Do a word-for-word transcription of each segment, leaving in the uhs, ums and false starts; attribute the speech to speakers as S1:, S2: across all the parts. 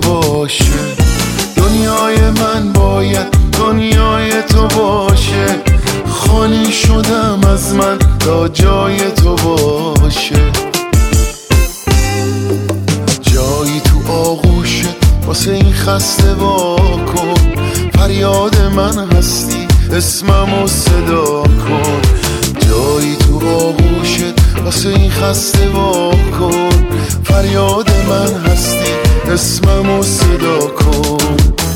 S1: باشه، دنیای من باید دنیای تو باشه، خالی شدم از من تا جای تو باشه. جایی تو آغوشت واسه این خسته واکن، فریاد من هستی اسممو صدا کن. جایی تو آغوشت واسه این خسته واکن، فریاد من هستی اسممو صدا کن.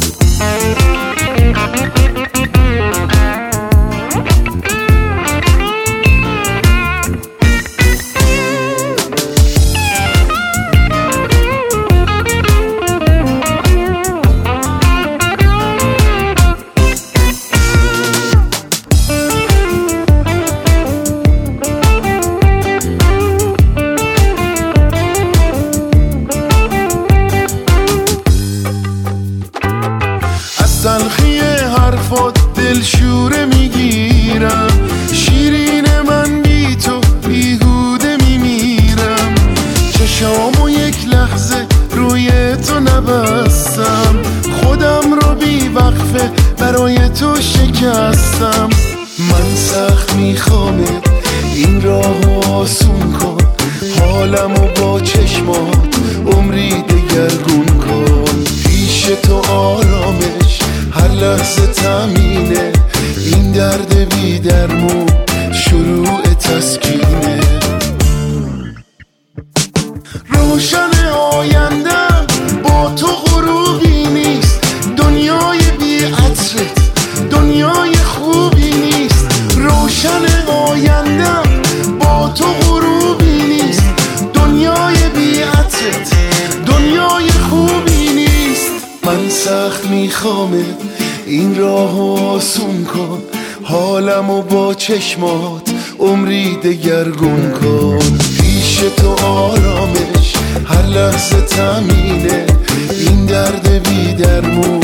S1: تلخی حرفات دل شوره میگیرم، شیرین من بی تو بیهوده میمیرم. چشامو یک لحظه روی تو نبستم، خودم رو بی وقفه برای تو شکستم. من سخت میخوامه این راهو آسون کن، حالمو با چشمات عمری دگرگون کن. پیش تو آرامش هر لحظه تامینه، این درد بی درمون شروع تسکینه. روشن آیندم با تو غروبی نیست، دنیای بی عطرت دنیای خوبی نیست. روشن آیندم با تو غروبی نیست، دنیای بی عطرت دنیای خوبی نیست. من سخت میخوامه این راهو آسون کن، حالمو با چشمات عمری دگرگون کن. پیش تو آرامش هر لحظه تامینه، این درد بی درمون